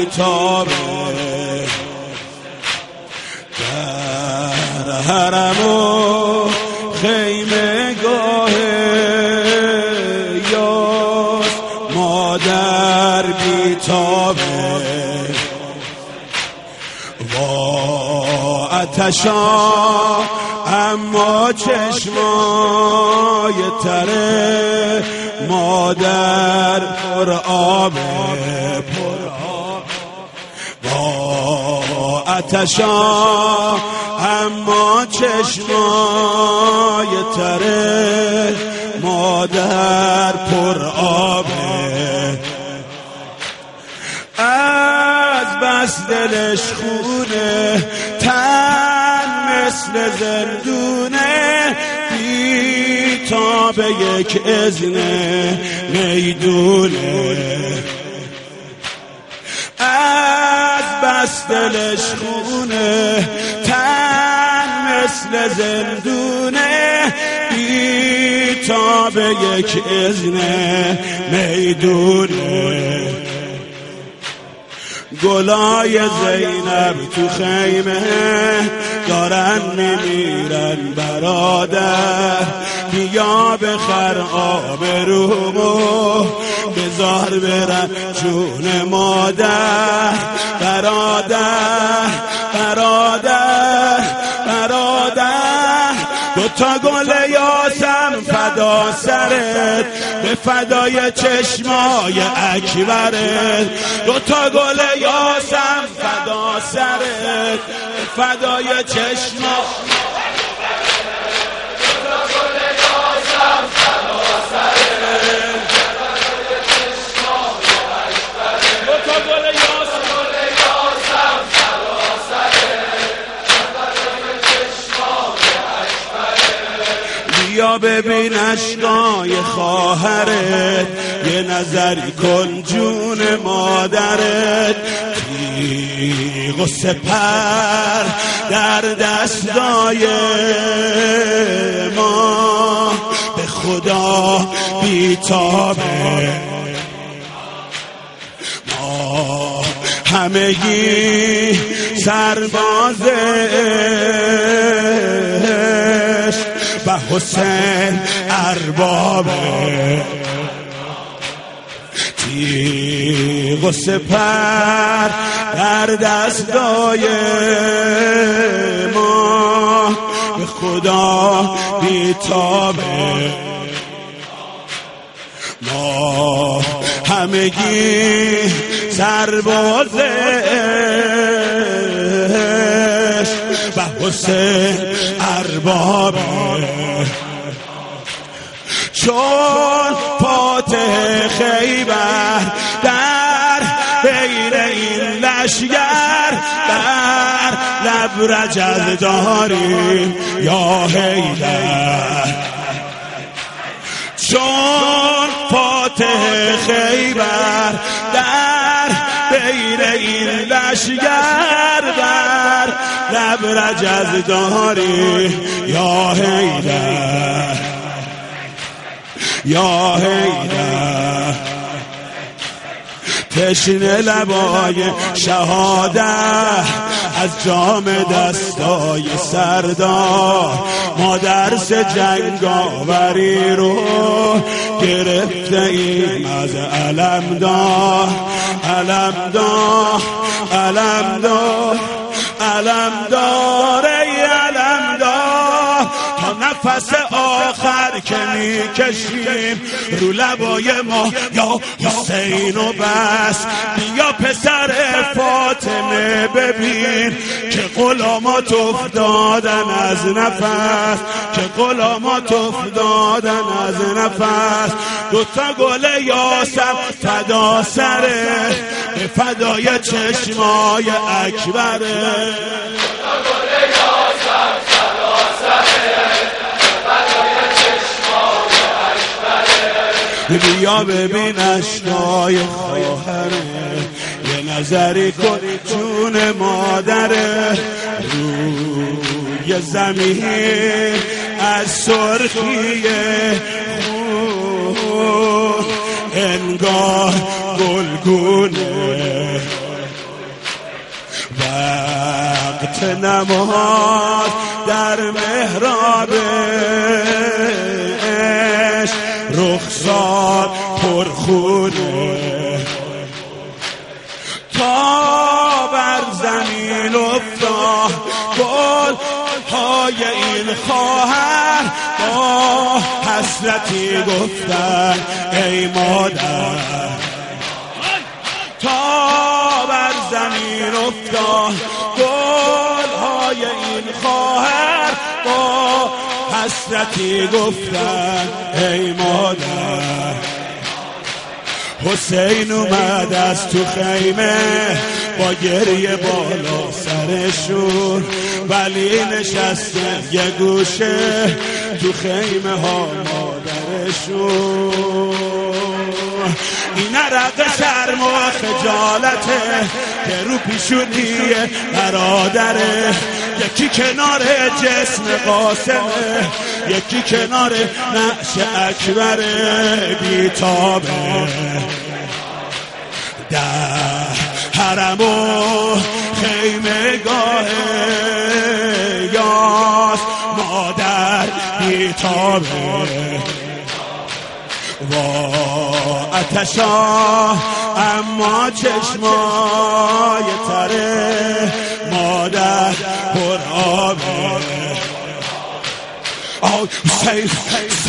بیتابه در حرم و خیمه گاه یاس مادر بیتابه وا آتشا اما چشمای تره مادر پر آبه با آتشا اما چشمای تره مادر پر آبه از بس دلش خونه تن مثل زندونه بی تا به یک اذن میدونه از بس دلش خونه تن مثل زندونه بی تا به یک اذن میدونه گلای زینب تو خیمه دارن میمیرن برادر بیا بخر آب رومو بذار برن جون مادر برادر برادر برادر دوتا گل یاسم فدا سرت به فدای چشمای اکبرت دوتا گل یاسم فدا سرت به فدای چشمای یا ببین اشکای خواهرت یه نظری کن جون مادرت تیغ و سپر در دستای ما به خدا بیتابه ما همگی سربازش و حسین اربابه تیغ و سپر در دستای ما به خدا بیتابه ما همگی سربازش و حسین اربابه چون فاتح خیبر در بین این لشگر در لب رجل داریم یا حیدر چون فاتح خیبر در بین این لشگر در لب رجل داریم یا حیدر یا حیدر تشنه لبای شهادت از جام دستای سردار ما درس جنگاوری رو گرفته ایم از علمدار علمدار علمدار علمدار ای علمدار تا نفس آخر که میکشیم رو لبای ما یا حسین و بس بیا پسر فاطمه ببین که غلامات افتادن از نفس که غلامات افتادن از نفس دوتا گل یاسم فدا سره به فدای چشمای اکبره بیا ببین اشکای خواهره یه نظری کن جون مادره روی زمین از سرخی خون انگار گلگونه وقت نماز در محراب عشق رخسار پرخونه تا بر زمین افتاد گل های این خواهر با حسرتی گفتن ای مادر تا بر زمین افتاد گل های این خواهر با حسرتی گفتن ای مادر حسین اومد از تو خیمه با گریه بالا سرشون ولی نشسته یه گوشه تو خیمه ها مادرشون این عرق شرم و خجالته که رو پیشونی برادره یکی کنار جسم قاسمه یکی کنار نعش اکبره بیتابه در حرم و خیمه گاه یاس مادر بیتابه و آتشا اما چشمای تره مادر پر آبه